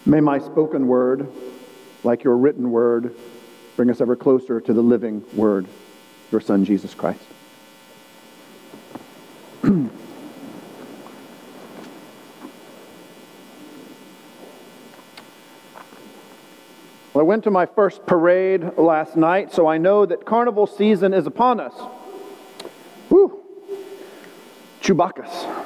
May my spoken word, like your written word, bring us ever closer to the living word, your Son, Jesus Christ. Well, I went to my first parade last night, so I know that carnival season is upon us. Woo! Chewbacca's.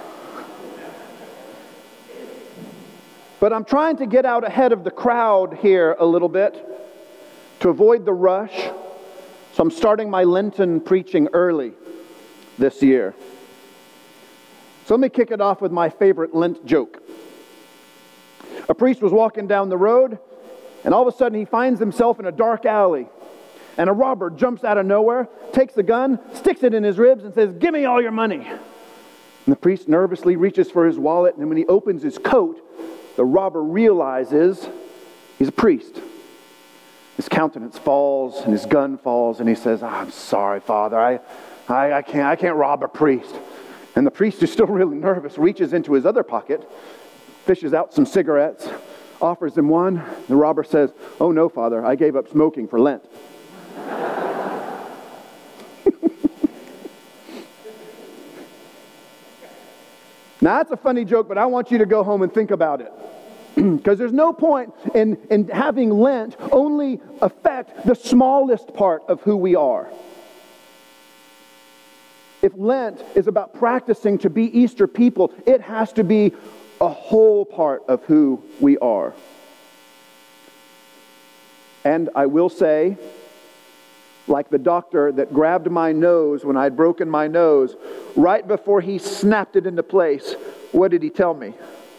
But I'm trying to get out ahead of the crowd here a little bit to avoid the rush. So I'm starting my Lenten preaching early this year. So let me kick it off with my favorite Lent joke. A priest was walking down the road, and all of a sudden he finds himself in a dark alley. And a robber jumps out of nowhere, takes the gun, sticks it in his ribs, and says, "Give me all your money." And the priest nervously reaches for his wallet, and when he opens his coat, the robber realizes he's a priest. His countenance falls, and his gun falls, and he says, "I'm sorry, Father, I can't rob a priest." And the priest, is still really nervous, reaches into his other pocket, fishes out some cigarettes, offers him one. The robber says, "Oh no, Father, I gave up smoking for Lent." Now that's a funny joke, but I want you to go home and think about it. Because there's no point in having Lent only affect the smallest part of who we are. If Lent is about practicing to be Easter people, it has to be a whole part of who we are. And I will say, like the doctor that grabbed my nose when I'd broken my nose, right before he snapped it into place, what did he tell me?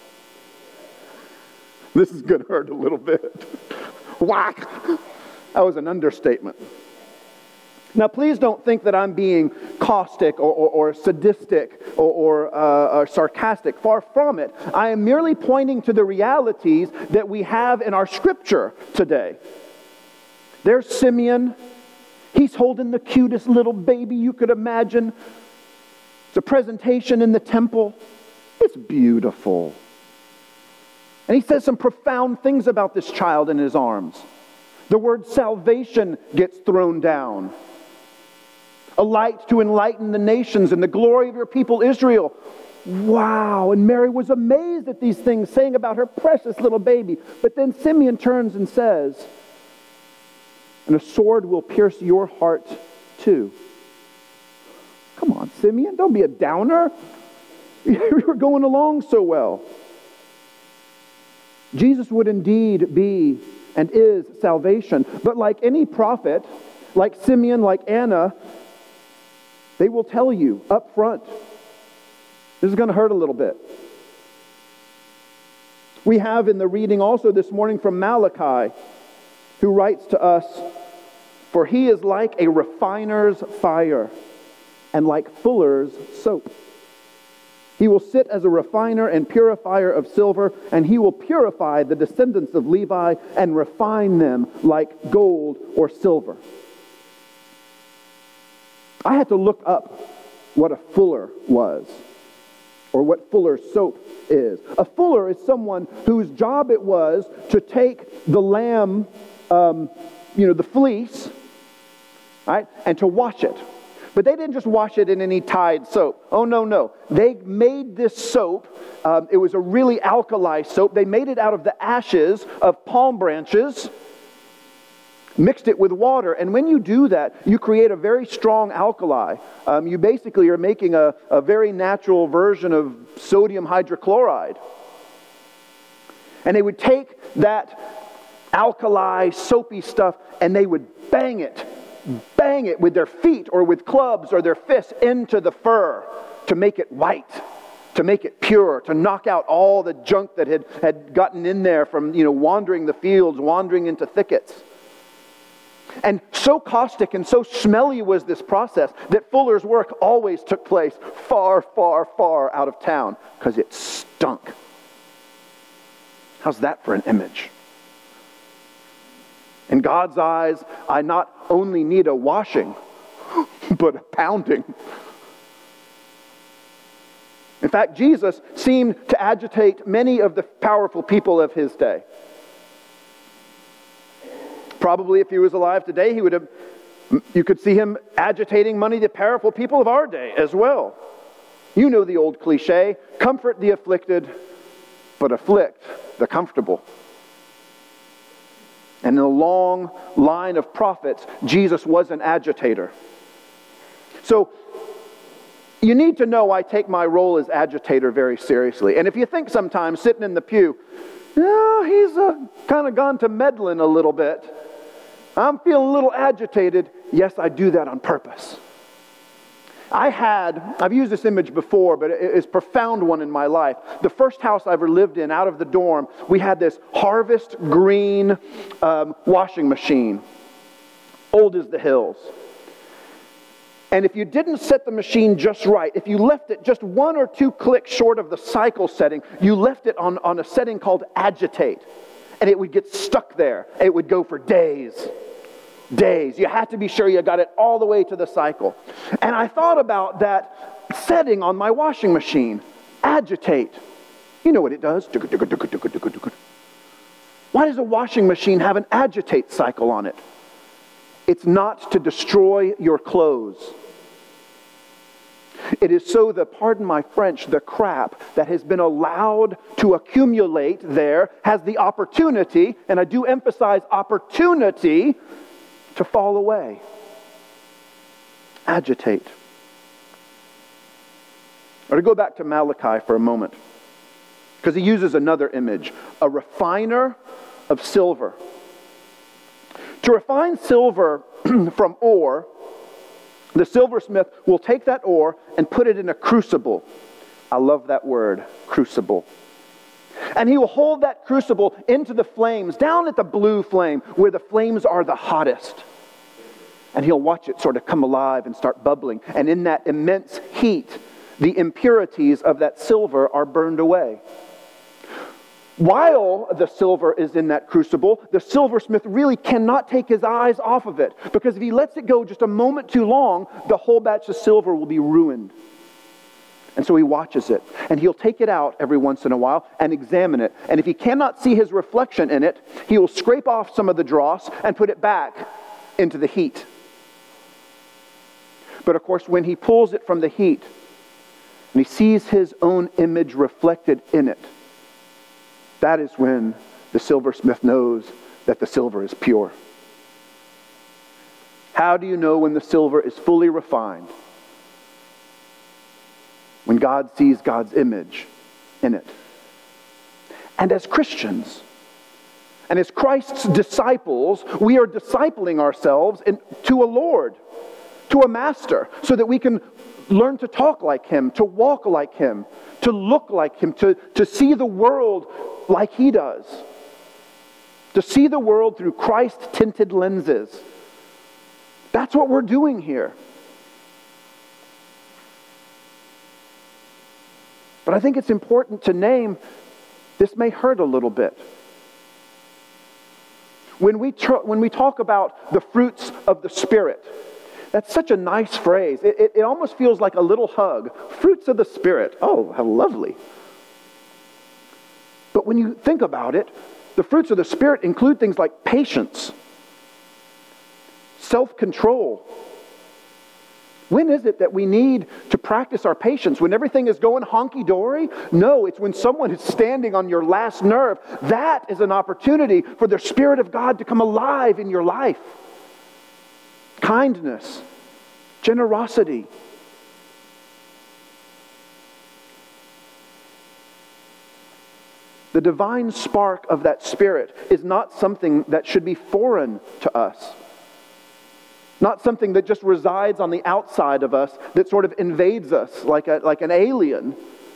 This is going to hurt a little bit. Whack! That was an understatement. Now, please don't think that I'm being caustic or sadistic or sarcastic. Far from it. I am merely pointing to the realities that we have in our scripture today. There's Simeon. He's holding the cutest little baby you could imagine. It's a presentation in the temple. It's beautiful. And he says some profound things about this child in his arms. The word salvation gets thrown down. A light to enlighten the nations and the glory of your people Israel. Wow! And Mary was amazed at these things, saying about her precious little baby. But then Simeon turns and says, "And a sword will pierce your heart too." Come on, Simeon, don't be a downer. You're going along so well. Jesus would indeed be and is salvation. But like any prophet, like Simeon, like Anna, they will tell you up front, this is going to hurt a little bit. We have in the reading also this morning from Malachi, who writes to us, "For he is like a refiner's fire and like fuller's soap. He will sit as a refiner and purifier of silver, and he will purify the descendants of Levi and refine them like gold or silver." I had to look up what a fuller was, or what fuller's soap is. A fuller is someone whose job it was to take the lamb, the fleece, right, and to wash it. But they didn't just wash it in any Tide soap. Oh, no. They made this soap. It was a really alkali soap. They made it out of the ashes of palm branches, mixed it with water. And when you do that, you create a very strong alkali. You basically are making a very natural version of sodium hydrochloride. And they would take that alkali, soapy stuff, and they would bang it with their feet or with clubs or their fists into the fur to make it white, to make it pure, to knock out all the junk that had gotten in there from wandering the fields, wandering into thickets. And so caustic and so smelly was this process that fuller's work always took place far, far, far out of town because it stunk. How's that for an image? In God's eyes, I not only need a washing, but a pounding. In fact, Jesus seemed to agitate many of the powerful people of his day. Probably if he was alive today, you could see him agitating many of the powerful people of our day as well. You know the old cliche, comfort the afflicted, but afflict the comfortable. And in a long line of prophets, Jesus was an agitator. So, you need to know I take my role as agitator very seriously. And if you think sometimes, sitting in the pew, he's kind of gone to meddling a little bit, I'm feeling a little agitated, yes, I do that on purpose. I've used this image before, but it's a profound one in my life. The first house I ever lived in, out of the dorm, we had this Harvest green washing machine, old as the hills. And if you didn't set the machine just right, if you left it just 1 or 2 clicks short of the cycle setting, you left it on a setting called agitate, and it would get stuck there. It would go for days. You had to be sure you got it all the way to the cycle. And I thought about that setting on my washing machine, agitate. You know what it does? Why does a washing machine have an agitate cycle on it? It's not to destroy your clothes. It is so that, pardon my French, the crap that has been allowed to accumulate there has the opportunity, and I do emphasize opportunity, to fall away. Agitate. Or to go back to Malachi for a moment, because he uses another image, a refiner of silver. To refine silver from ore, the silversmith will take that ore and put it in a crucible. I love that word, crucible. And he will hold that crucible into the flames, down at the blue flame, where the flames are the hottest. And he'll watch it sort of come alive and start bubbling. And in that immense heat, the impurities of that silver are burned away. While the silver is in that crucible, the silversmith really cannot take his eyes off of it, because if he lets it go just a moment too long, the whole batch of silver will be ruined. And so he watches it, and he'll take it out every once in a while and examine it. And if he cannot see his reflection in it, he will scrape off some of the dross and put it back into the heat. But of course, when he pulls it from the heat, and he sees his own image reflected in it, that is when the silversmith knows that the silver is pure. How do you know when the silver is fully refined? When God sees God's image in it. And as Christians, and as Christ's disciples, we are discipling ourselves to a Lord, to a Master, so that we can learn to talk like Him, to walk like Him, to look like Him, to see the world like He does. To see the world through Christ-tinted lenses. That's what we're doing here. But I think it's important to name, this may hurt a little bit. When we talk about the fruits of the Spirit, that's such a nice phrase. It almost feels like a little hug. Fruits of the Spirit. Oh, how lovely. But when you think about it, the fruits of the Spirit include things like patience, self-control. When is it that we need to practice our patience? When everything is going honky-dory? No, it's when someone is standing on your last nerve. That is an opportunity for the Spirit of God to come alive in your life. Kindness, generosity. The divine spark of that Spirit is not something that should be foreign to us. Not something that just resides on the outside of us, that sort of invades us like an alien.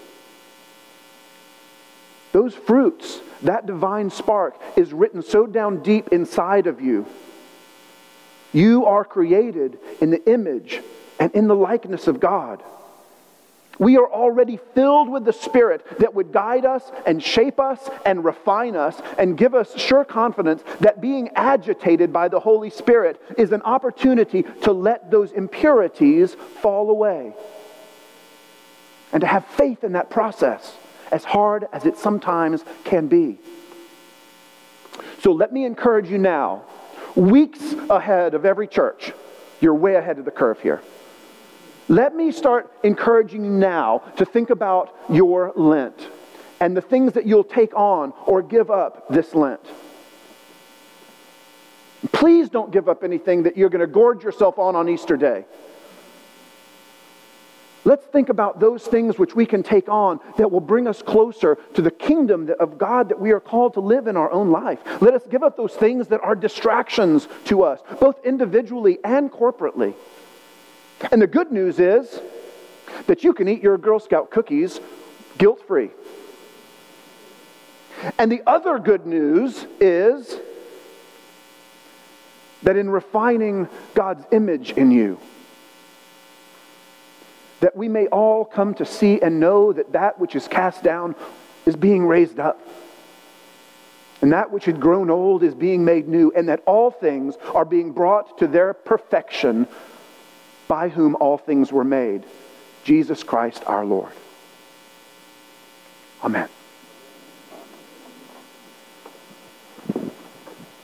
Those fruits, that divine spark, is written so down deep inside of you. You are created in the image and in the likeness of God. We are already filled with the Spirit that would guide us and shape us and refine us and give us sure confidence that being agitated by the Holy Spirit is an opportunity to let those impurities fall away. and to have faith in that process, as hard as it sometimes can be. So let me encourage you now, weeks ahead of every church. You're way ahead of the curve here. Let me start encouraging you now to think about your Lent and the things that you'll take on or give up this Lent. Please don't give up anything that you're going to gorge yourself on Easter Day. Let's think about those things which we can take on that will bring us closer to the kingdom of God that we are called to live in our own life. Let us give up those things that are distractions to us, both individually and corporately. And the good news is that you can eat your Girl Scout cookies guilt-free. And the other good news is that in refining God's image in you, that we may all come to see and know that that which is cast down is being raised up. And that which had grown old is being made new. And that all things are being brought to their perfection by whom all things were made, Jesus Christ our Lord. Amen.